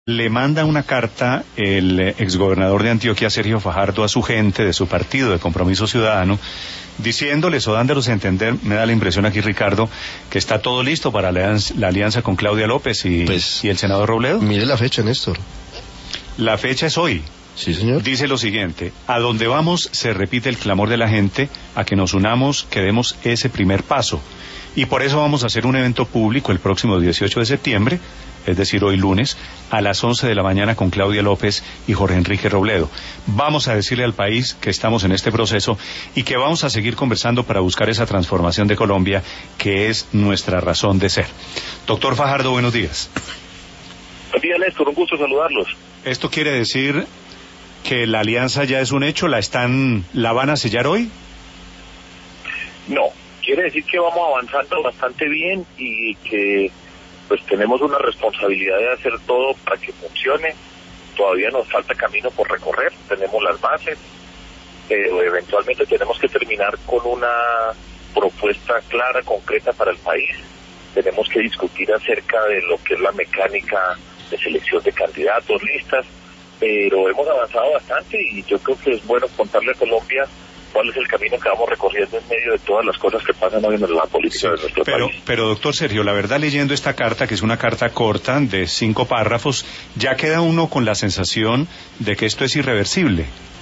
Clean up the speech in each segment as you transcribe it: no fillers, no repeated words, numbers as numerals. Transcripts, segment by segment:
Le manda una carta el exgobernador de Antioquia, Sergio Fajardo, a su gente de su partido de Compromiso Ciudadano, diciéndoles o dándoles a entender, me da la impresión aquí, Ricardo, que está todo listo para la alianza con Claudia López y el senador Robledo. Mire la fecha, Néstor. La fecha es hoy. Sí, señor. Dice lo siguiente: a donde vamos se repite el clamor de la gente a que nos unamos, que demos ese primer paso. Y por eso vamos a hacer un evento público el próximo 18 de septiembre, es decir, hoy lunes, a las 11 de la mañana con Claudia López y Jorge Enrique Robledo. Vamos a decirle al país que estamos en este proceso y que vamos a seguir conversando para buscar esa transformación de Colombia que es nuestra razón de ser. Doctor Fajardo, buenos días. Buen día, Néstor, un gusto saludarlos. ¿Esto quiere decir que la alianza ya es un hecho? ¿La van a sellar hoy? No, quiere decir que vamos avanzando bastante bien y que pues tenemos una responsabilidad de hacer todo para que funcione. Todavía nos falta camino por recorrer, tenemos las bases, pero eventualmente tenemos que terminar con una propuesta clara, concreta para el país. Tenemos que discutir acerca de lo que es la mecánica de selección de candidatos, listas, pero hemos avanzado bastante y yo creo que es bueno contarle a Colombia cuál es el camino que vamos recorriendo en medio de todas las cosas que pasan hoy en la política de nuestro país. Pero doctor Sergio, la verdad, leyendo esta carta, que es una carta corta de 5 párrafos, ya queda uno con la sensación de que esto es irreversible.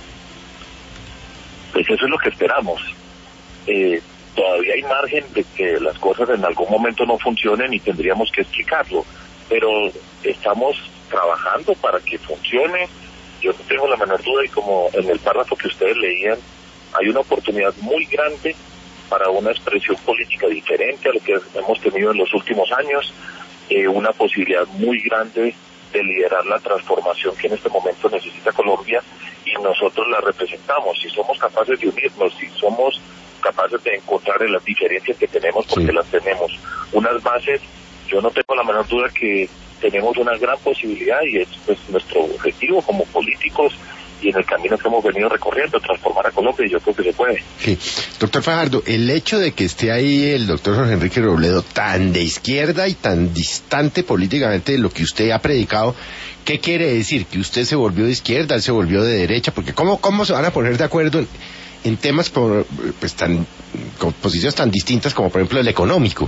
Pues eso es lo que esperamos. Todavía hay margen de que las cosas en algún momento no funcionen y tendríamos que explicarlo, pero estamos trabajando para que funcione. Yo no tengo la menor duda, y como en el párrafo que ustedes leían, hay una oportunidad muy grande para una expresión política diferente a lo que hemos tenido en los últimos años, una posibilidad muy grande de liderar la transformación que en este momento necesita Colombia, y nosotros la representamos. Si somos capaces de unirnos, si somos capaces de encontrar en las diferencias que tenemos, porque las tenemos, unas bases, yo no tengo la menor duda que tenemos una gran posibilidad, y es pues nuestro objetivo como políticos y en el camino que hemos venido recorriendo, transformar a Colombia, y yo creo que se puede. Sí. Doctor Fajardo, el hecho de que esté ahí el doctor Jorge Enrique Robledo, tan de izquierda y tan distante políticamente de lo que usted ha predicado, ¿qué quiere decir? ¿Que usted se volvió de izquierda, él se volvió de derecha? Porque ¿cómo se van a poner de acuerdo en temas con posiciones tan distintas como, por ejemplo, el económico?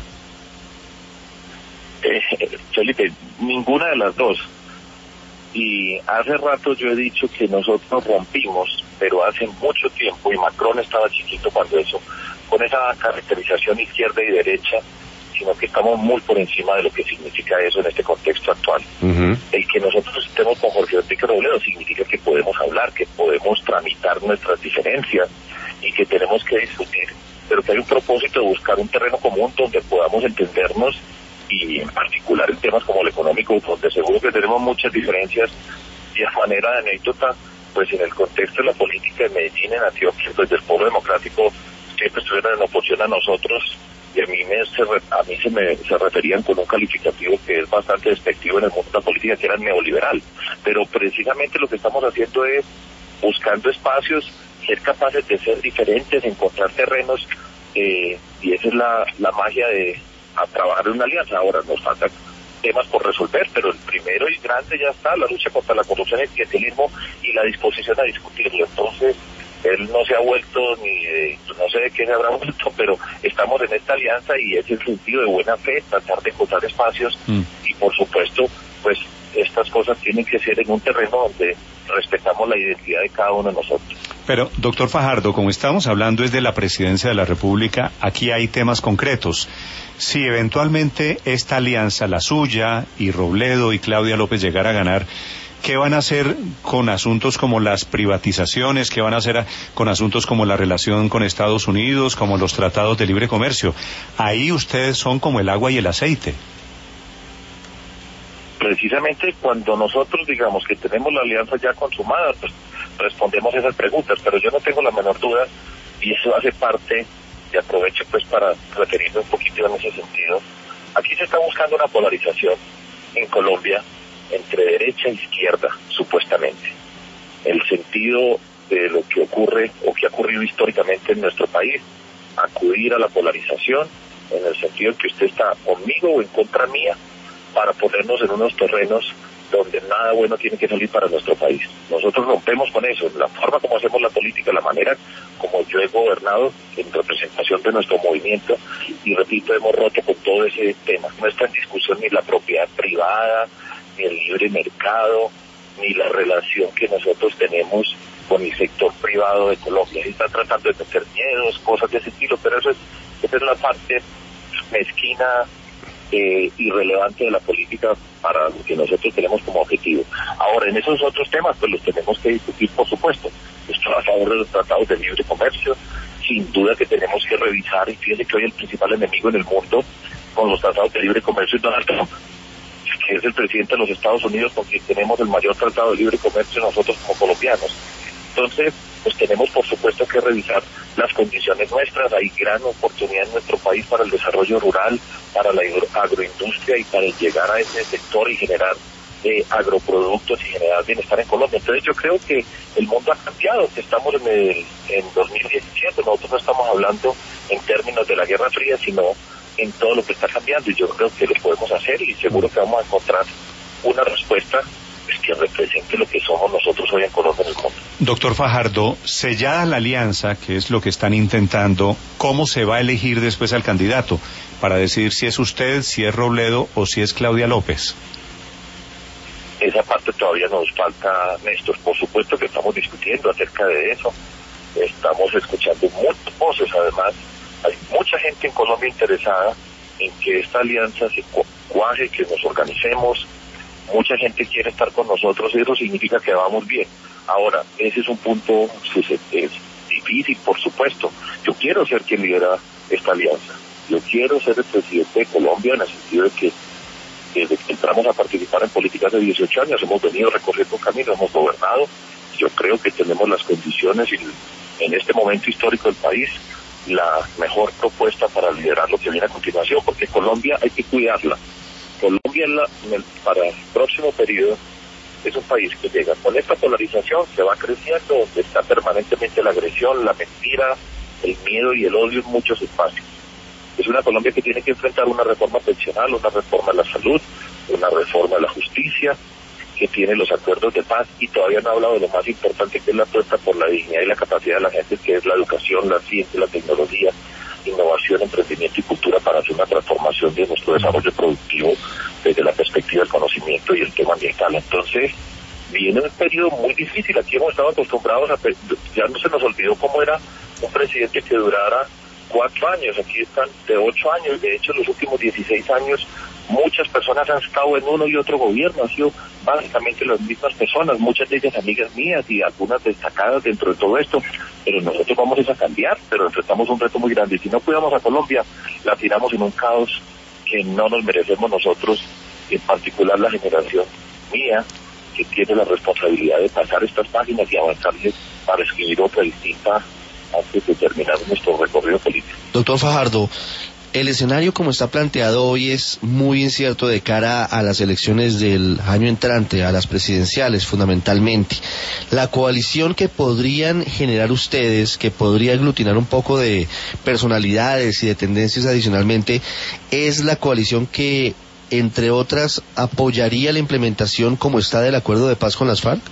Felipe, ninguna de las dos. Y hace rato yo he dicho que nosotros rompimos, pero hace mucho tiempo, y Macron estaba chiquito cuando eso, con esa caracterización izquierda y derecha, sino que estamos muy por encima de lo que significa eso en este contexto actual. El que nosotros estemos con Jorge Enrique Robledo significa que podemos hablar, que podemos tramitar nuestras diferencias y que tenemos que discutir, pero que hay un propósito de buscar un terreno común donde podamos entendernos, y en particular en temas como el económico, donde seguro que tenemos muchas diferencias. Y a manera de anécdota, pues en el contexto de la política de Medellín, en Antioquia, pues del Polo Democrático siempre estuvieron en oposición a nosotros, y a mí se referían con un calificativo que es bastante despectivo en el mundo de la política, que era neoliberal. Pero precisamente lo que estamos haciendo es buscando espacios, ser capaces de ser diferentes, encontrar terrenos, y esa es la magia de a trabajar en una alianza. Ahora nos faltan temas por resolver, pero el primero y grande ya está: la lucha contra la corrupción y el clientelismo, y la disposición a discutirlo. Entonces, él no se ha vuelto no sé de qué se habrá vuelto, pero estamos en esta alianza, y es el sentido de buena fe, tratar de encontrar espacios, y por supuesto, pues estas cosas tienen que ser en un terreno donde respetamos la identidad de cada uno de nosotros. Pero, doctor Fajardo, como estamos hablando es de la presidencia de la República, aquí hay temas concretos. Si eventualmente esta alianza, la suya, y Robledo y Claudia López, llegara a ganar, ¿qué van a hacer con asuntos como las privatizaciones? ¿Qué van a hacer con asuntos como la relación con Estados Unidos, como los tratados de libre comercio? Ahí ustedes son como el agua y el aceite. Precisamente cuando nosotros digamos que tenemos la alianza ya consumada, pues respondemos esas preguntas, pero yo no tengo la menor duda, y eso hace parte, y aprovecho pues para referirme un poquito en ese sentido. Aquí se está buscando una polarización en Colombia entre derecha e izquierda, supuestamente. El sentido de lo que ocurre o que ha ocurrido históricamente en nuestro país, acudir a la polarización en el sentido en que usted está conmigo o en contra mía, para ponernos en unos terrenos donde nada bueno tiene que salir para nuestro país. Nosotros rompemos con eso, la forma como hacemos la política, la manera como yo he gobernado en representación de nuestro movimiento, y repito, hemos roto con todo ese tema. No está en discusión ni la propiedad privada, ni el libre mercado, ni la relación que nosotros tenemos con el sector privado de Colombia. Se están tratando de meter miedos, cosas de ese estilo, pero esa es la parte mezquina, irrelevante de la política para lo que nosotros tenemos como objetivo. Ahora, en esos otros temas, pues los tenemos que discutir, por supuesto. Estoy a favor de los tratados de libre comercio, sin duda que tenemos que revisar, y fíjense que hoy el principal enemigo en el mundo con los tratados de libre comercio es Donald Trump, que es el presidente de los Estados Unidos, con quien tenemos el mayor tratado de libre comercio nosotros como colombianos. Entonces, pues tenemos por supuesto que revisar las condiciones nuestras. Hay gran oportunidad en nuestro país para el desarrollo rural, para la agroindustria y para llegar a ese sector y generar agroproductos y generar bienestar en Colombia. Entonces yo creo que el mundo ha cambiado, que estamos en 2017, nosotros no estamos hablando en términos de la Guerra Fría, sino en todo lo que está cambiando, y yo creo que lo podemos hacer, y seguro que vamos a encontrar una respuesta pues, que represente lo que somos nosotros hoy en Colombia en el mundo. Doctor Fajardo, sellada la alianza, que es lo que están intentando, ¿cómo se va a elegir después al candidato? Para decidir si es usted, si es Robledo o si es Claudia López. Esa parte todavía nos falta, Néstor. Por supuesto que estamos discutiendo acerca de eso. Estamos escuchando muchas voces, además. Hay mucha gente en Colombia interesada en que esta alianza se cuaje, que nos organicemos. Mucha gente quiere estar con nosotros y eso significa que vamos bien. Ahora, ese es un punto es difícil, por supuesto. Yo quiero ser quien lidera esta alianza. Yo quiero ser el presidente de Colombia, en el sentido de que desde que entramos a participar en política hace 18 años hemos venido recorriendo un camino, hemos gobernado. Yo creo que tenemos las condiciones y en este momento histórico del país la mejor propuesta para liderar lo que viene a continuación, porque Colombia hay que cuidarla. Colombia para el próximo periodo es un país que llega con esta polarización, se va creciendo, donde está permanentemente la agresión, la mentira, el miedo y el odio en muchos espacios. Es una Colombia que tiene que enfrentar una reforma pensional, una reforma de la salud, una reforma de la justicia, que tiene los acuerdos de paz, y todavía no ha hablado de lo más importante, que es la apuesta por la dignidad y la capacidad de la gente, que es la educación, la ciencia, la tecnología, innovación, emprendimiento y cultura, para hacer una transformación de nuestro desarrollo productivo desde la perspectiva del conocimiento y el tema ambiental. Entonces, viene un periodo muy difícil. Aquí hemos estado acostumbrados ya no se nos olvidó cómo era un presidente que durara 4 años, aquí están de 8 años, de hecho en los últimos 16 años muchas personas han estado en uno y otro gobierno, han sido básicamente las mismas personas, muchas de ellas amigas mías y algunas destacadas dentro de todo esto, pero nosotros vamos a cambiar, pero enfrentamos un reto muy grande, y si no cuidamos a Colombia, la tiramos en un caos que no nos merecemos nosotros, en particular la generación mía, que tiene la responsabilidad de pasar estas páginas y avanzar para escribir otra distinta antes de terminar nuestro recorrido político. Doctor Fajardo, el escenario como está planteado hoy es muy incierto de cara a las elecciones del año entrante, a las presidenciales fundamentalmente. La coalición que podrían generar ustedes, que podría aglutinar un poco de personalidades y de tendencias adicionalmente, es la coalición que, entre otras, apoyaría la implementación como está del acuerdo de paz con las FARC.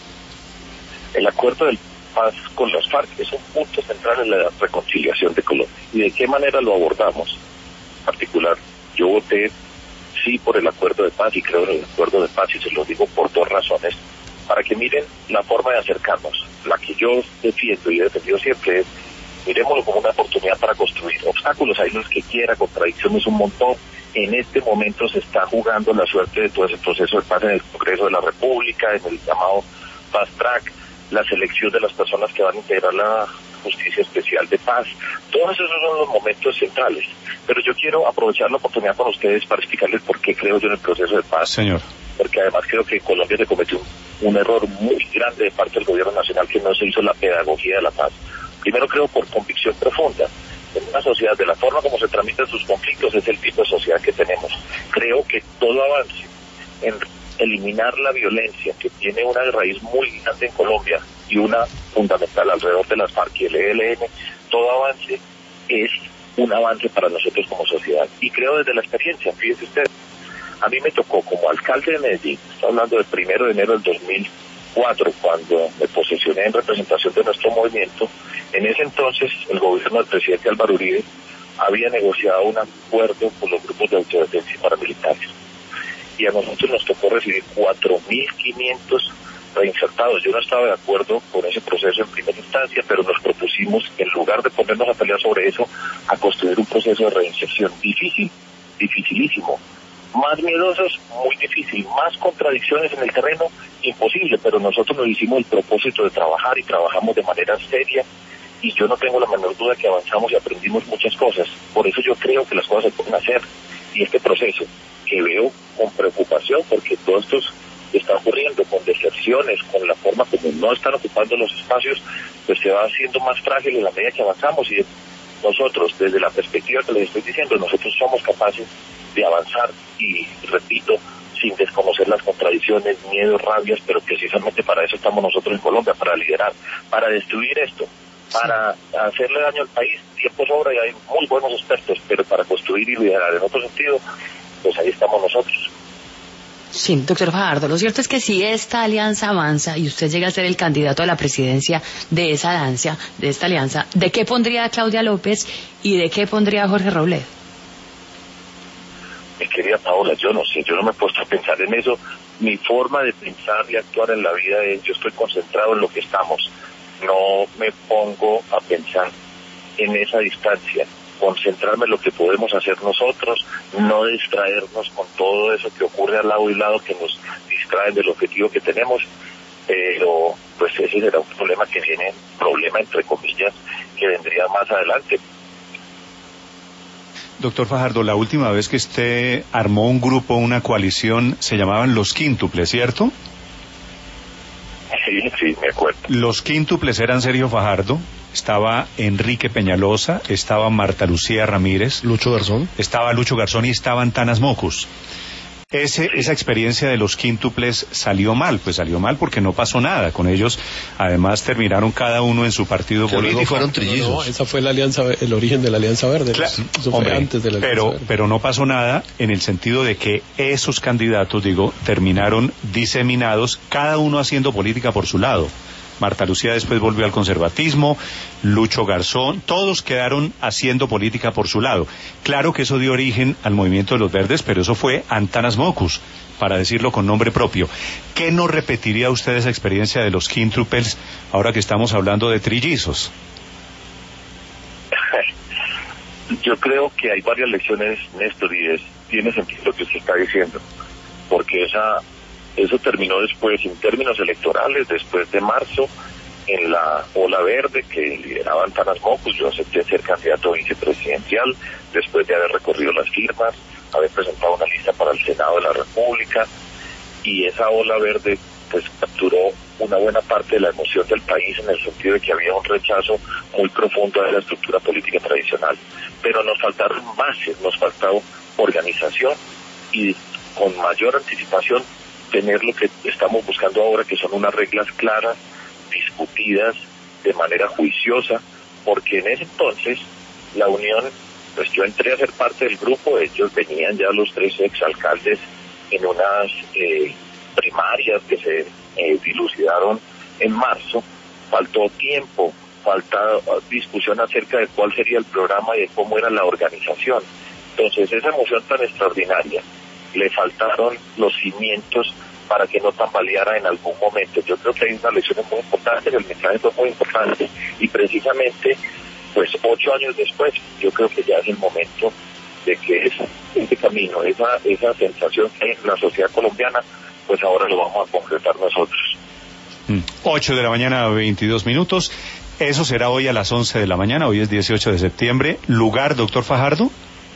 El acuerdo de paz con las FARC es un punto central en la reconciliación de Colombia. ¿Y de qué manera lo abordamos? En particular, yo voté sí por el acuerdo de paz, y creo en el acuerdo de paz, y se lo digo por 2 razones. Para que miren la forma de acercarnos. La que yo defiendo y he defendido siempre es: miremoslo como una oportunidad para construir. Obstáculos hay los que quiera, contradicciones un montón. En este momento se está jugando la suerte de todo ese proceso de paz en el Congreso de la República, en el llamado Fast Track, la selección de las personas que van a integrar la Justicia Especial de Paz. Todos esos son los momentos centrales. Pero yo quiero aprovechar la oportunidad con ustedes para explicarles por qué creo yo en el proceso de paz. Señor. Porque además creo que en Colombia se cometió un error muy grande de parte del gobierno nacional, que no se hizo la pedagogía de la paz. Primero, creo por convicción profunda. En una sociedad, de la forma como se tramitan sus conflictos, es el tipo de sociedad que tenemos. Creo que todo avance en eliminar la violencia, que tiene una raíz muy grande en Colombia y una fundamental alrededor de las FARC y el ELN, todo avance es un avance para nosotros como sociedad. Y creo desde la experiencia, fíjense ustedes, A mí me tocó como alcalde de Medellín, estoy hablando del 1 de enero del 2004, cuando me posesioné en representación de nuestro movimiento. En ese entonces el gobierno del presidente Álvaro Uribe había negociado un acuerdo con los grupos de autodefensa y paramilitares. Y a nosotros nos tocó recibir 4.500 reinsertados. Yo no estaba de acuerdo con ese proceso en primera instancia, pero nos propusimos, en lugar de ponernos a pelear sobre eso, a construir un proceso de reinserción difícil, dificilísimo, más miedosos, muy difícil, más contradicciones en el terreno, imposible, pero nosotros nos hicimos el propósito de trabajar y trabajamos de manera seria, y yo no tengo la menor duda que avanzamos y aprendimos muchas cosas. Por eso yo creo que las cosas se pueden hacer, y este proceso que veo con preocupación, porque todo esto está ocurriendo con deserciones, con la forma como no están ocupando los espacios, pues se va haciendo más frágil en la medida que avanzamos. Y nosotros, desde la perspectiva que les estoy diciendo, nosotros somos capaces de avanzar, y repito, sin desconocer las contradicciones, miedos, rabias, pero precisamente para eso estamos nosotros en Colombia, para liderar, para destruir esto, para hacerle daño al país. Tiempo sobra y hay muy buenos expertos, pero para construir y liderar en otro sentido, pues ahí estamos nosotros. Sí, doctor Fajardo, lo cierto es que si esta alianza avanza y usted llega a ser el candidato a la presidencia de esa alianza, ¿de qué pondría a Claudia López y de qué pondría a Jorge Robledo? Mi querida Paola, yo no sé, yo no me he puesto a pensar en eso. Mi forma de pensar y actuar en la vida es, yo estoy concentrado en lo que estamos, no me pongo a pensar en esa distancia, concentrarme en lo que podemos hacer nosotros, no distraernos con todo eso que ocurre al lado y lado que nos distraen del objetivo que tenemos, pero pues ese será un problema que viene, problema entre comillas, que vendría más adelante. Doctor Fajardo, la última vez que usted armó un grupo, una coalición, se llamaban los quíntuples, ¿cierto? Sí, me acuerdo. Los quíntuples eran Sergio Fajardo, estaba Enrique Peñalosa, estaba Marta Lucía Ramírez, Lucho Garzón, estaba Lucho Garzón y estaban Tanas Mocus. Esa experiencia de los quíntuples salió mal porque no pasó nada con ellos. Además terminaron cada uno en su partido político. No fueron trillizos. No, esa fue la alianza, el origen de la Alianza Verde. Claro, eso fue antes de la Alianza Verde. Pero no pasó nada en el sentido de que esos candidatos, terminaron diseminados, cada uno haciendo política por su lado. Marta Lucía después volvió al conservatismo, Lucho Garzón, todos quedaron haciendo política por su lado. Claro que eso dio origen al movimiento de los verdes, pero eso fue Antanas Mocus, para decirlo con nombre propio. ¿Qué no repetiría usted esa experiencia de los quíntuples ahora que estamos hablando de trillizos? Yo creo que hay varias lecciones, Néstor, y tiene sentido lo que usted está diciendo, porque eso terminó después, en términos electorales, después de marzo, en la ola verde que lideraban Tanas Mocus. Yo acepté ser candidato vicepresidencial, después de haber recorrido las firmas, haber presentado una lista para el Senado de la República, y esa ola verde pues capturó una buena parte de la emoción del país, en el sentido de que había un rechazo muy profundo de la estructura política tradicional. Pero nos faltaron bases, nos faltó organización, y con mayor anticipación tener lo que estamos buscando ahora, que son unas reglas claras, discutidas de manera juiciosa, porque en ese entonces la unión, pues yo entré a ser parte del grupo, ellos venían ya los 3 exalcaldes en unas primarias que se dilucidaron en marzo, faltó tiempo, falta discusión acerca de cuál sería el programa y de cómo era la organización. Entonces esa emoción tan extraordinaria, le faltaron los cimientos para que no tambaleara en algún momento. Yo creo que hay una lección muy importante, el mensaje fue muy importante, y precisamente, pues 8 años después, yo creo que ya es el momento de que ese camino, esa sensación que hay en la sociedad colombiana, pues ahora lo vamos a concretar nosotros. 8 de la mañana, 22 minutos. Eso será hoy a las 11 de la mañana, hoy es 18 de septiembre. ¿Lugar, doctor Fajardo?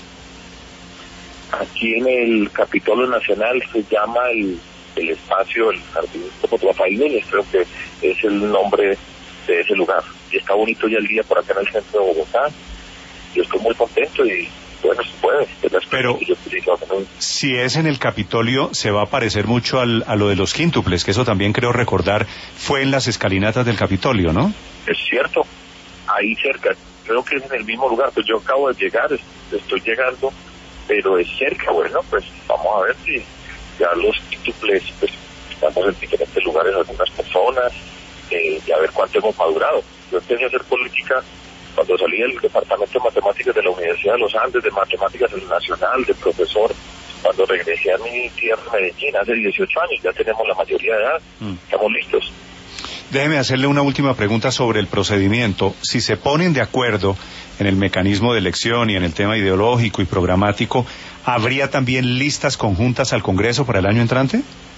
Aquí en el Capitolio Nacional se llama el espacio, el Jardín Rafael Núñez, creo que es el nombre de ese lugar. Y está bonito ya el día por acá en el centro de Bogotá. Yo estoy muy contento y bueno, se puede. Pero si es en el Capitolio, se va a parecer mucho a lo de los quíntuples, que eso también creo recordar fue en las escalinatas del Capitolio, ¿no? Es cierto, ahí cerca, creo que es en el mismo lugar. Pues yo acabo de llegar, estoy llegando, pero es cerca. Bueno, pues vamos a ver si ya los quíntuples, pues estamos en diferentes lugares algunas personas, y a ver cuánto hemos madurado. Yo empecé a hacer política cuando salí del departamento de matemáticas de la Universidad de los Andes, de matemáticas del Nacional, de profesor, cuando regresé a mi tierra, Medellín, hace 18 años, ya tenemos la mayoría de edad, estamos listos. Déjeme hacerle una última pregunta sobre el procedimiento. Si se ponen de acuerdo en el mecanismo de elección y en el tema ideológico y programático, ¿habría también listas conjuntas al Congreso para el año entrante?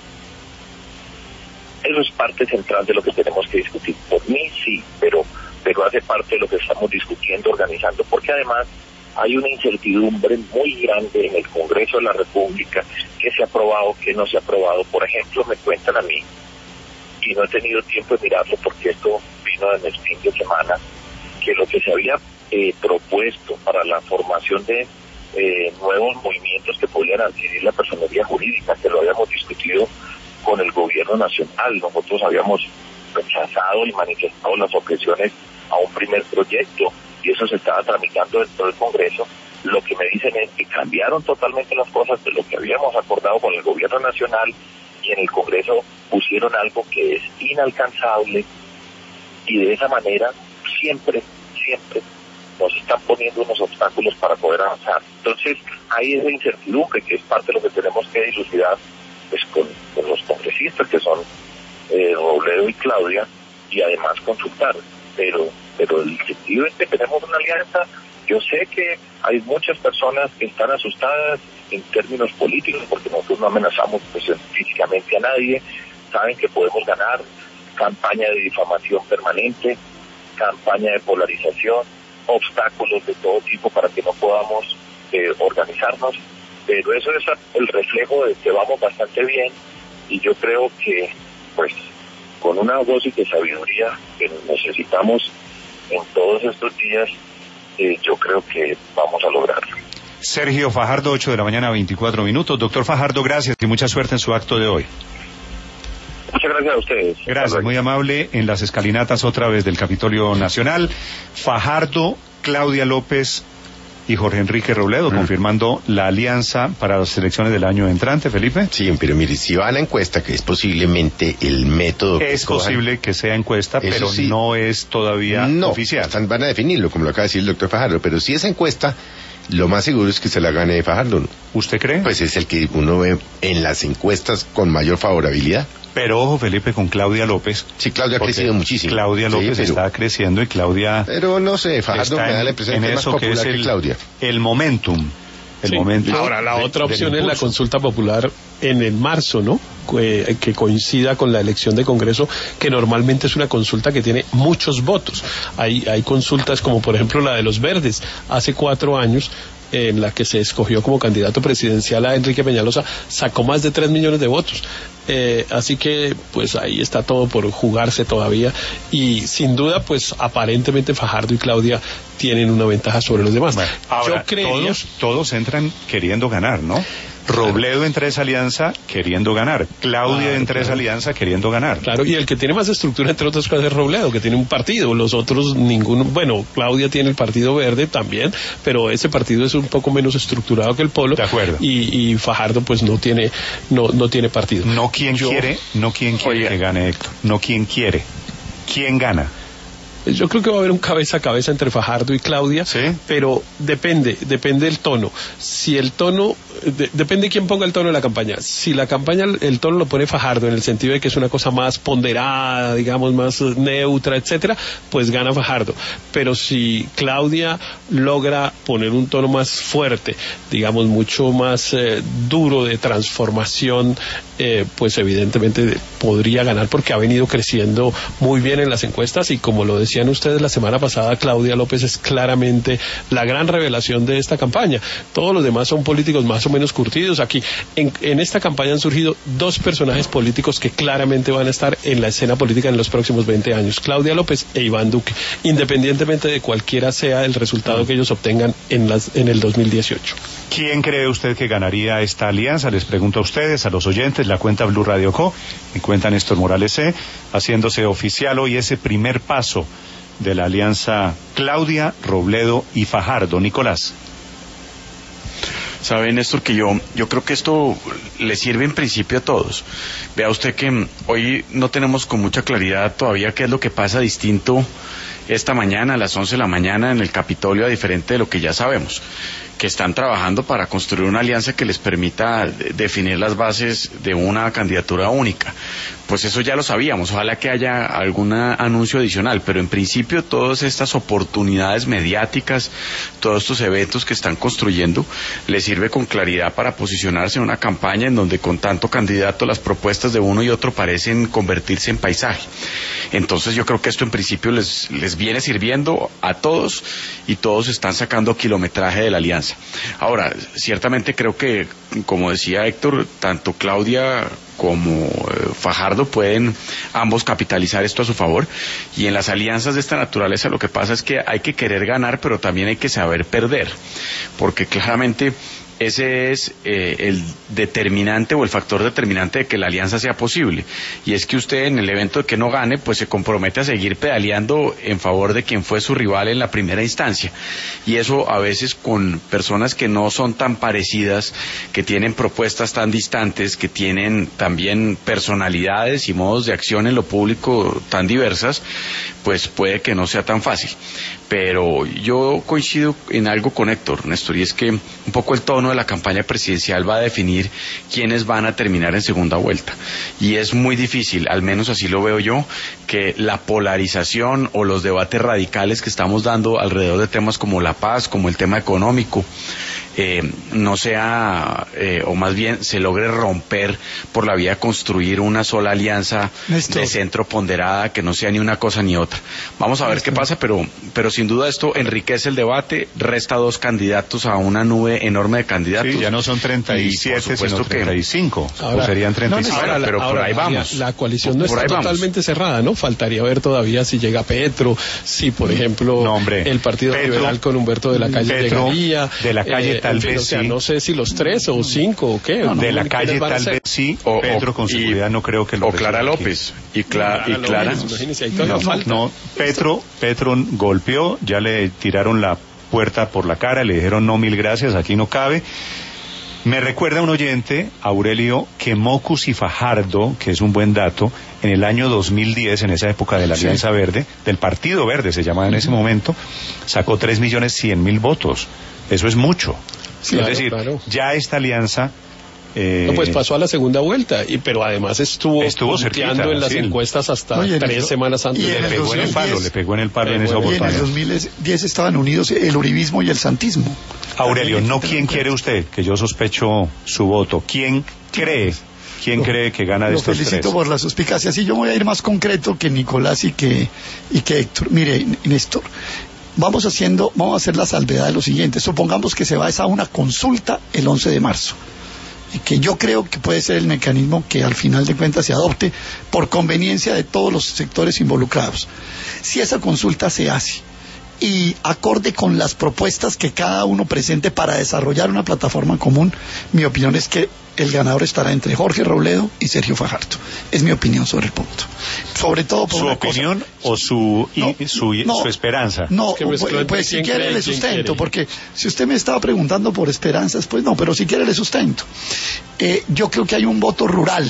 Eso es parte central de lo que tenemos que discutir. Por mí sí, pero hace parte de lo que estamos discutiendo, organizando, porque además hay una incertidumbre muy grande en el Congreso de la República, qué se ha aprobado, qué no se ha aprobado. Por ejemplo, me cuentan a mí, y no he tenido tiempo de mirarlo porque esto vino en el fin de semana, que lo que se había propuesto para la formación de nuevos movimientos que podrían adquirir la personería jurídica, que lo habíamos discutido con el gobierno nacional. Nosotros habíamos rechazado y manifestado las objeciones a un primer proyecto y eso se estaba tramitando dentro del Congreso. Lo que me dicen es que cambiaron totalmente las cosas de lo que habíamos acordado con el gobierno nacional y en el Congreso pusieron algo que es inalcanzable y de esa manera siempre nos están poniendo unos obstáculos para poder avanzar. Entonces hay esa incertidumbre que es parte de lo que tenemos que dilucidar pues con los congresistas que son Robledo y Claudia y además consultar, pero el sentido es que tenemos una alianza. Yo sé que hay muchas personas que están asustadas en términos políticos porque nosotros no amenazamos pues físicamente a nadie, saben que podemos ganar, campaña de difamación permanente, campaña de polarización, obstáculos de todo tipo para que no podamos organizarnos, pero eso es el reflejo de que vamos bastante bien y yo creo que pues con una dosis de sabiduría que necesitamos en todos estos días, yo creo que vamos a lograrlo. Sergio Fajardo, 8 de la mañana, 24 minutos. Doctor Fajardo, gracias y mucha suerte en su acto de hoy. Muchas gracias a ustedes. Gracias, muy amable. En las escalinatas otra vez del Capitolio Nacional, Fajardo, Claudia López y Jorge Enrique Robledo, confirmando la alianza para las elecciones del año entrante. Felipe. Sí, pero mire, si va a la encuesta, que es posiblemente el método que es posible que sea encuesta, pero sí, no es todavía oficial. Van a definirlo, como lo acaba de decir el doctor Fajardo, pero si esa encuesta, lo más seguro es que se la gane Fajardo, ¿no? ¿Usted cree? Pues es el que uno ve en las encuestas con mayor favorabilidad. Pero ojo, Felipe, con Claudia López. Sí, Claudia ha crecido muchísimo. Claudia López está creciendo y Claudia... Pero no sé, Fajardo me da la impresión que es más popular que Claudia. El momentum. Ahora, la otra opción es la consulta popular en el marzo, ¿no? Que coincida con la elección de Congreso, que normalmente es una consulta que tiene muchos votos. Hay consultas como, por ejemplo, la de los Verdes, hace 4 años, en la que se escogió como candidato presidencial a Enrique Peñalosa, sacó más de 3 millones de votos. Así que pues ahí está todo por jugarse todavía y sin duda pues aparentemente Fajardo y Claudia tienen una ventaja sobre los demás. Bueno, ahora, yo creería... todos entran queriendo ganar, ¿no? Robledo entra a esa alianza queriendo ganar, Claudia entra a esa alianza queriendo ganar. Claro, y el que tiene más estructura entre otras cosas es Robledo, que tiene un partido, los otros ninguno. Bueno, Claudia tiene el Partido Verde también, pero ese partido es un poco menos estructurado que el Polo. De acuerdo. Y Fajardo pues no tiene partido. No quién quiere que gane Héctor, no quién quiere, quién gana. Yo creo que va a haber un cabeza a cabeza entre Fajardo y Claudia, ¿sí? Pero depende del tono. Si el tono, depende de quién ponga el tono de la campaña. Si la campaña, el tono lo pone Fajardo, en el sentido de que es una cosa más ponderada, digamos, más neutra, etcétera, pues gana Fajardo. Pero si Claudia logra poner un tono más fuerte, digamos, mucho más duro de transformación, pues evidentemente podría ganar porque ha venido creciendo muy bien en las encuestas y como lo decían ustedes la semana pasada, Claudia López es claramente la gran revelación de esta campaña. Todos los demás son políticos más o menos curtidos. Aquí en esta campaña han surgido 2 personajes políticos que claramente van a estar en la escena política en los próximos 20 años, Claudia López e Iván Duque, independientemente de cualquiera sea el resultado que ellos obtengan en el 2018. ¿Quién cree usted que ganaría esta alianza? Les pregunto a ustedes, a los oyentes, la cuenta Blue Radio Co, mi cuenta Néstor Morales C, haciéndose oficial hoy ese primer paso de la alianza Claudia, Robledo y Fajardo. Nicolás. Sabe, Néstor, que yo creo que esto le sirve en principio a todos. Vea usted que hoy no tenemos con mucha claridad todavía qué es lo que pasa distinto esta mañana a las 11 de la mañana en el Capitolio, a diferente de lo que ya sabemos, que están trabajando para construir una alianza que les permita definir las bases de una candidatura única. Pues eso ya lo sabíamos, ojalá que haya algún anuncio adicional, pero en principio todas estas oportunidades mediáticas, todos estos eventos que están construyendo, les sirve con claridad para posicionarse en una campaña en donde con tanto candidato las propuestas de uno y otro parecen convertirse en paisaje. Entonces yo creo que esto en principio les viene sirviendo a todos y todos están sacando kilometraje de la alianza. Ahora, ciertamente creo que, como decía Héctor, tanto Claudia como Fajardo pueden ambos capitalizar esto a su favor, y en las alianzas de esta naturaleza lo que pasa es que hay que querer ganar, pero también hay que saber perder, porque claramente ese es el determinante o el factor determinante de que la alianza sea posible, y es que usted en el evento de que no gane pues se compromete a seguir pedaleando en favor de quien fue su rival en la primera instancia, y eso a veces con personas que no son tan parecidas, que tienen propuestas tan distantes, que tienen también personalidades y modos de acción en lo público tan diversas, pues puede que no sea tan fácil. Pero yo coincido en algo con Héctor, Néstor, y es que un poco el tono de la campaña presidencial va a definir quiénes van a terminar en segunda vuelta, y es muy difícil, al menos así lo veo yo, que la polarización o los debates radicales que estamos dando alrededor de temas como la paz, como el tema económico, no sea, o más bien se logre romper por la vía de construir una sola alianza, Néstor, de centro ponderada, que no sea ni una cosa ni otra. Vamos a ver Néstor, qué pasa, pero sin duda esto enriquece el debate, resta 2 candidatos a una nube enorme de candidatos. Sí, ya no son 37, sino 35, ahora, o serían 35. Pero por ahí vamos. La coalición no está totalmente cerrada, ¿no? Faltaría ver todavía si llega Petro, si por ejemplo el Partido Liberal con Humberto de la Calle llegaría. De la Calle tal vez o sea, no sé si los 3 o 5 o qué. De la Calle tal vez sí, o Petro con seguridad no creo que lo reciba. O Clara López. Y Clara. No, Petro golpeó, ya le tiraron la puerta por la cara, le dijeron no, mil gracias, aquí no cabe. Me recuerda un oyente, Aurelio, que Mocus y Fajardo, que es un buen dato, en el año 2010, en esa época de la Alianza Verde, del Partido Verde se llamaba en ese momento, sacó 3.100.000 votos. Eso es mucho. Sí, es decir, ya esta alianza... no, pues pasó a la segunda vuelta, pero además estuvo cerquita en las encuestas hasta 3 semanas antes. Le pegó en el palo en esa oportunidad. Y en el 2010 estaban unidos el uribismo y el santismo. Aurelio, no quién quiere usted, que yo sospecho su voto. ¿Quién cree que gana de estos 3? Lo felicito por la suspicacia. Sí, yo voy a ir más concreto que Nicolás y que Héctor. Mire, Néstor, vamos a hacer la salvedad de lo siguiente. Supongamos que se va a una consulta el 11 de marzo. Que yo creo que puede ser el mecanismo que al final de cuentas se adopte por conveniencia de todos los sectores involucrados. Si esa consulta se hace y acorde con las propuestas que cada uno presente para desarrollar una plataforma común, mi opinión es que el ganador estará entre Jorge Robledo y Sergio Fajardo. Es mi opinión sobre el punto. Sobre todo por ¿Su opinión o su esperanza? No, pues si quiere le sustento, porque si usted me estaba preguntando por esperanzas, pues no, pero si quiere le sustento. Yo creo que hay un voto rural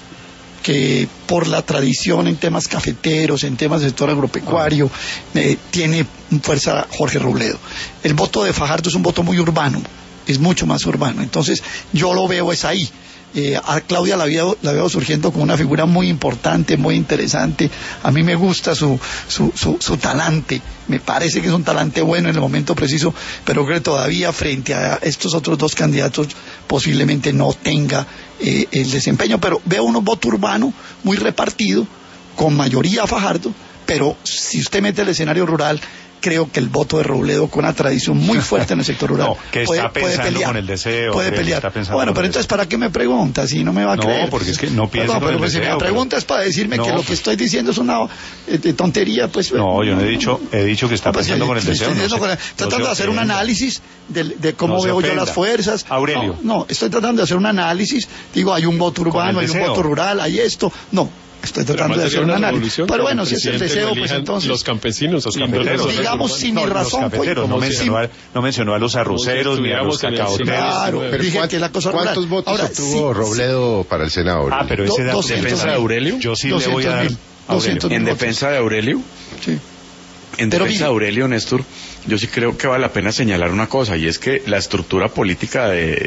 que por la tradición en temas cafeteros, en temas del sector agropecuario, tiene fuerza Jorge Robledo. El voto de Fajardo es un voto muy urbano, es mucho más urbano, entonces yo lo veo es ahí. A Claudia la veo surgiendo como una figura muy importante, muy interesante. A mí me gusta su talante, me parece que es un talante bueno en el momento preciso, pero creo que todavía frente a estos otros 2 candidatos posiblemente no tenga el desempeño, pero veo un voto urbano muy repartido, con mayoría a Fajardo, pero si usted mete el escenario rural, creo que el voto de Robledo, con una tradición muy fuerte en el sector rural, puede pelear, con el deseo. Puede pelear. Bueno, pero entonces, ¿para qué me pregunta si no me va a creer? No, porque es que no pienso con el deseo. Si me pregunta es para decirme que lo que estoy diciendo es una tontería, pues... No, yo no he dicho que está pensando con el deseo. Tratando de hacer un análisis de cómo veo yo las fuerzas. Aurelio. No, estoy tratando de hacer un análisis. Digo, hay un voto urbano, hay un voto rural, hay esto. No. Estoy tratando de hacer un análisis. Pero bueno, si es el deseo, pues entonces... Los campesinos, los cafeteros. Digamos, si mi razón fue... No mencionó a los arroceros ni a los cacaoteros. Claro, pero dije que la cosa ¿cuántos votos obtuvo Robledo para el Senado? Pero ese da defensa de Aurelio. Yo sí le voy a dar... ¿En defensa de Aurelio? Sí. En defensa de Aurelio, Néstor, yo sí creo que vale la pena señalar una cosa, y es que la estructura política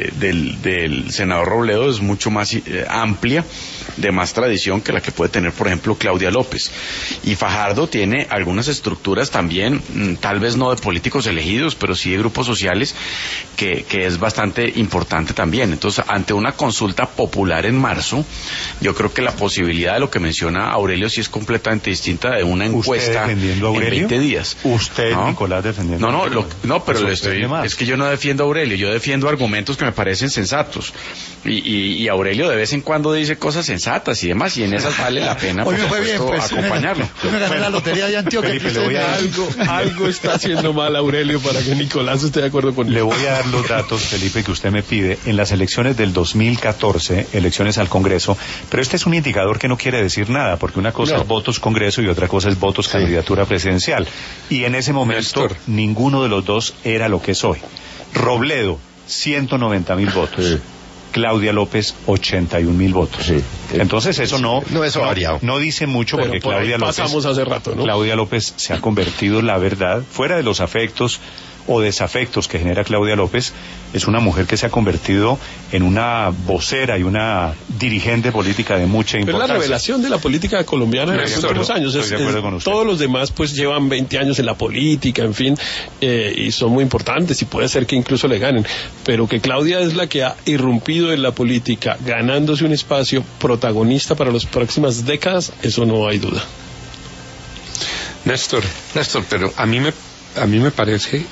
del senador Robledo es mucho más amplia, de más tradición que la que puede tener, por ejemplo, Claudia López. Y Fajardo tiene algunas estructuras también, tal vez no de políticos elegidos, pero sí de grupos sociales, que es bastante importante también. Entonces, ante una consulta popular en marzo, yo creo que la posibilidad de lo que menciona Aurelio sí es completamente distinta de una encuesta en 20 días. Usted, ¿no? Nicolás, defendiendo a Aurelio. No, pero es que yo no defiendo a Aurelio, yo defiendo argumentos que me parecen sensatos. Y Aurelio de vez en cuando dice cosas sensatas y demás, y en esas vale la pena, por supuesto, acompañarlo. Yo me gané la lotería de Antioquia. Felipe, algo está haciendo mal Aurelio para que Nicolás esté de acuerdo con él. Le voy a dar los datos, Felipe, que usted me pide. En las elecciones del 2014, elecciones al Congreso, pero este es un indicador que no quiere decir nada, porque una cosa es votos Congreso y otra cosa es votos candidatura presidencial. Y en ese momento, ninguno de los dos era lo que es hoy. Robledo, 190.000 votos. Sí. Claudia López, 81.000 votos. Sí. Entonces eso no dice mucho, porque Claudia López, pasamos hace rato, ¿no? Claudia López se ha convertido, la verdad, fuera de los afectos o desafectos que genera Claudia López, es una mujer que se ha convertido en una vocera y una dirigente política de mucha importancia. Pero es la revelación de la política colombiana en los últimos años. Todos los demás pues llevan 20 años en la política, en fin, y son muy importantes y puede ser que incluso le ganen, pero que Claudia es la que ha irrumpido en la política, ganándose un espacio protagonista para las próximas décadas, eso no hay duda. Néstor, pero a mí me parece...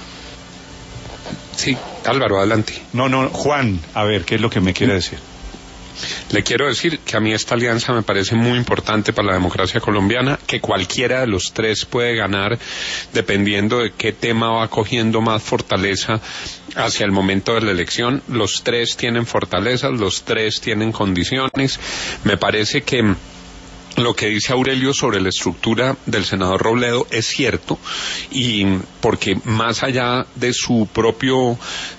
Sí, Álvaro, adelante. No, Juan, a ver, ¿qué es lo que me quiere decir? Le quiero decir que a mí esta alianza me parece muy importante para la democracia colombiana, que cualquiera de los tres puede ganar dependiendo de qué tema va cogiendo más fortaleza hacia el momento de la elección. Los tres tienen fortalezas, los tres tienen condiciones. Me parece que lo que dice Aurelio sobre la estructura del senador Robledo es cierto, y porque más allá de su propio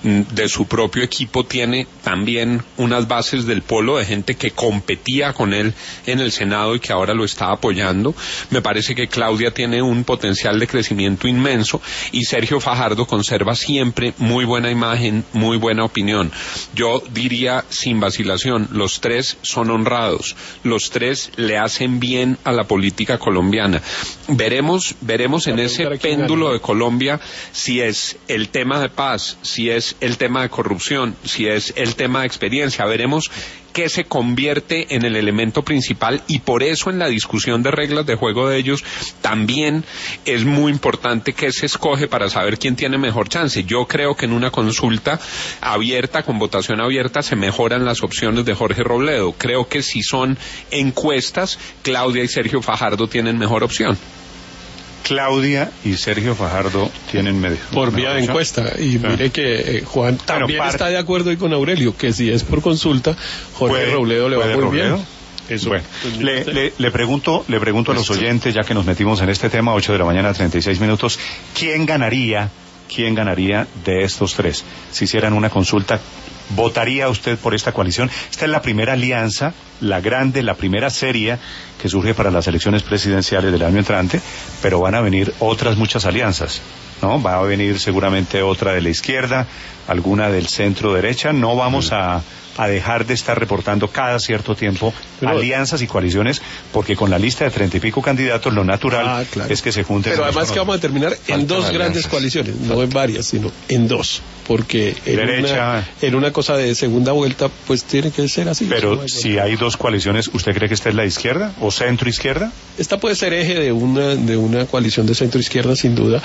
equipo tiene también unas bases del polo de gente que competía con él en el Senado y que ahora lo está apoyando. Me parece que Claudia tiene un potencial de crecimiento inmenso y Sergio Fajardo conserva siempre muy buena imagen, muy buena opinión. Yo diría sin vacilación, los tres son honrados, los tres le hacen bien a la política colombiana. Veremos en ese péndulo de Colombia si es el tema de paz, si es el tema de corrupción, si es el tema de experiencia. Veremos qué se convierte en el elemento principal, y por eso en la discusión de reglas de juego de ellos también es muy importante qué se escoge para saber quién tiene mejor chance. Yo creo que en una consulta abierta, con votación abierta, se mejoran las opciones de Jorge Robledo. Creo que si son encuestas, Claudia y Sergio Fajardo tienen mejor opción. Claudia y Sergio Fajardo tienen medio. Por vía de encuesta. Y mire que Juan también está de acuerdo ahí con Aurelio, que si es por consulta, Jorge Robledo le va muy bien. Eso. Bueno, le pregunto a los oyentes, ya que nos metimos en este tema, 8:36 a.m, ¿quién ganaría de estos tres? Si hicieran una consulta, ¿votaría usted por esta coalición? Esta es la primera alianza, la grande, la primera seria que surge para las elecciones presidenciales del año entrante, pero van a venir otras muchas alianzas, ¿no? Va a venir seguramente otra de la izquierda, alguna del centro derecha. No vamos a dejar de estar reportando cada cierto tiempo alianzas y coaliciones, porque con la lista de 30 y pico candidatos lo natural es que se junten. Pero además que vamos a terminar en dos grandes coaliciones, no en varias, sino en dos, porque en una cosa de segunda vuelta pues tiene que ser así. Pero si hay dos coaliciones, ¿usted cree que esta es la izquierda o centro izquierda? Esta puede ser eje de una coalición de centro izquierda, sin duda.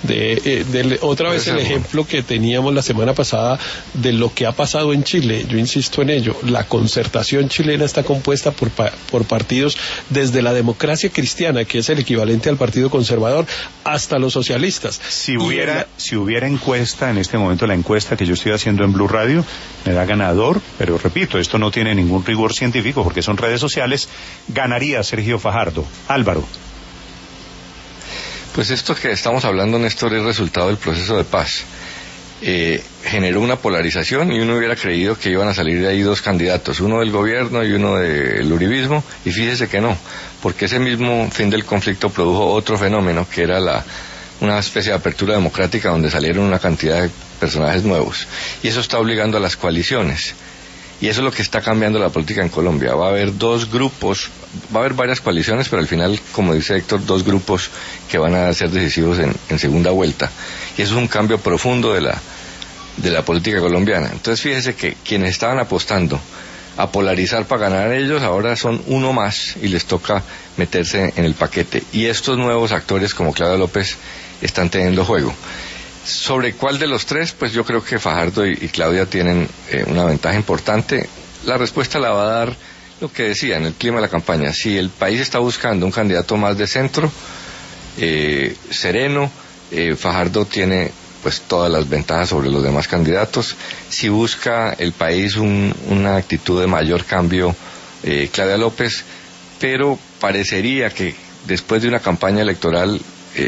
Otra vez el ejemplo que teníamos la semana pasada de lo que ha pasado en Chile. Yo insisto en ello, la concertación chilena está compuesta por partidos desde la democracia cristiana, que es el equivalente al Partido Conservador, hasta los socialistas. Si hubiera encuesta en este momento, la encuesta que yo estoy haciendo en Blue Radio me da ganador, pero repito, esto no tiene ningún rigor científico, porque son redes sociales, ganaría Sergio Fajardo. Álvaro. Pues esto que estamos hablando, Néstor, es resultado del proceso de paz. Generó una polarización y uno hubiera creído que iban a salir de ahí dos candidatos, uno del gobierno y uno del uribismo, y fíjese que no, porque ese mismo fin del conflicto produjo otro fenómeno que era una especie de apertura democrática donde salieron una cantidad de personajes nuevos, y eso está obligando a las coaliciones, y eso es lo que está cambiando la política en Colombia. Va a haber dos grupos, va a haber varias coaliciones, pero al final, como dice Héctor, dos grupos que van a ser decisivos en segunda vuelta, y eso es un cambio profundo de la política colombiana. Entonces fíjese que quienes estaban apostando a polarizar para ganar ellos, ahora son uno más y les toca meterse en el paquete, y estos nuevos actores como Claudia López están teniendo juego. Sobre cuál de los tres, pues yo creo que Fajardo y Claudia tienen una ventaja importante. La respuesta la va a dar lo que decía en el clima de la campaña. Si el país está buscando un candidato más de centro, sereno, Fajardo tiene pues todas las ventajas sobre los demás candidatos. Si busca el país una actitud de mayor cambio, Claudia López, pero parecería que después de una campaña electoral,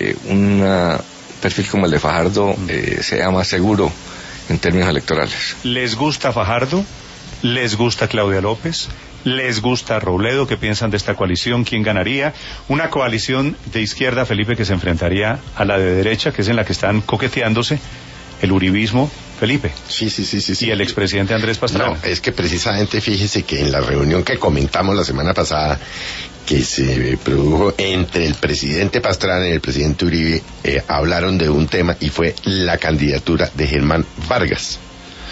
un perfil como el de Fajardo sea más seguro en términos electorales. ¿Les gusta Fajardo? ¿Les gusta Claudia López? ¿Les gusta Robledo? ¿Qué piensan de esta coalición? ¿Quién ganaría? Una coalición de izquierda, Felipe, que se enfrentaría a la de derecha, que es en la que están coqueteándose el uribismo, Felipe. Sí. Y el expresidente Andrés Pastrana. No, es que precisamente fíjese que en la reunión que comentamos la semana pasada, que se produjo entre el presidente Pastrana y el presidente Uribe, hablaron de un tema y fue la candidatura de Germán Vargas.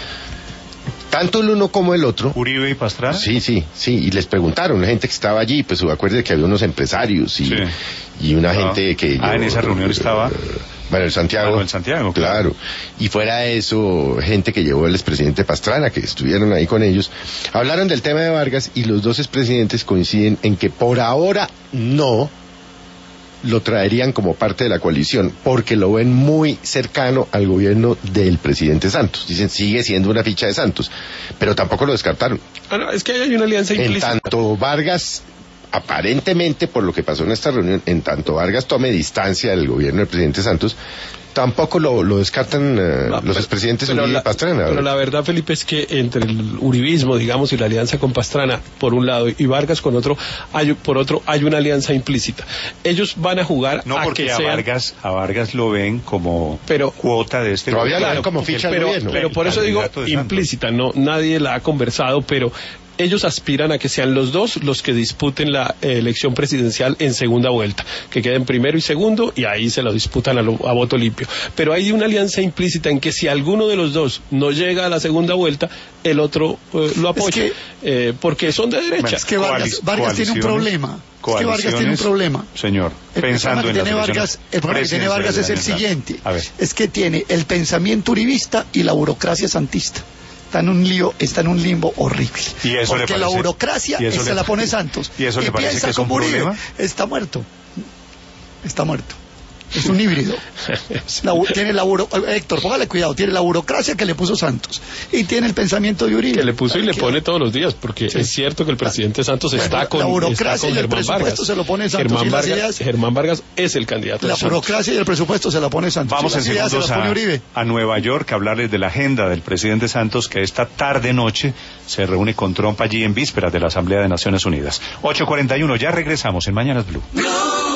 Tanto el uno como el otro. ¿Uribe y Pastrana? Sí, y les preguntaron, la gente que estaba allí, pues acuérdense que había unos empresarios y una gente que... en esa reunión estaba... Manuel Santiago, claro. Y fuera de eso, gente que llevó el expresidente Pastrana, que estuvieron ahí con ellos, hablaron del tema de Vargas y los dos expresidentes coinciden en que por ahora no lo traerían como parte de la coalición, porque lo ven muy cercano al gobierno del presidente Santos. Dicen, sigue siendo una ficha de Santos, pero tampoco lo descartaron. No, es que hay una alianza implícita. En tanto Vargas, aparentemente por lo que pasó en esta reunión, en tanto Vargas tome distancia del gobierno del presidente Santos, tampoco lo descartan los expresidentes Uribe y Pastrana. Pero la verdad, Felipe, es que entre el uribismo, digamos, y la alianza con Pastrana, por un lado, y Vargas con otro, por otro, hay una alianza implícita. Ellos van a jugar no, porque que a Vargas lo ven como cuota de este gobierno. Todavía gobierno. lo ven como ficha del gobierno. Pero por eso digo implícita, no, nadie la ha conversado, pero ellos aspiran a que sean los dos los que disputen la elección presidencial en segunda vuelta, que queden primero y segundo, y ahí se lo disputan a voto limpio. Pero hay una alianza implícita en que si alguno de los dos no llega a la segunda vuelta, el otro lo apoya, porque son de derecha. Es que Vargas tiene un problema. Señor, pensando en las el problema que tiene Vargas es el siguiente. Es que tiene el pensamiento uribista y la burocracia santista. Está en un limbo horrible. ¿Y eso porque le parece, la burocracia se la pone Santos. ¿Y eso le parece que es un problema? Está muerto. Es un híbrido. Tiene Héctor, póngale cuidado, tiene la burocracia que le puso Santos y tiene el pensamiento de Uribe. Que le puso y le pone todos los días, porque es cierto que el presidente Santos está con la burocracia y el presupuesto se lo pone Santos. Germán Vargas es el candidato. La burocracia y el presupuesto se la pone Santos. Vamos en segundos a Nueva York a hablarles de la agenda del presidente Santos, que esta tarde-noche se reúne con Trump allí en vísperas de la Asamblea de Naciones Unidas. 8:41, ya regresamos en Mañanas Blue.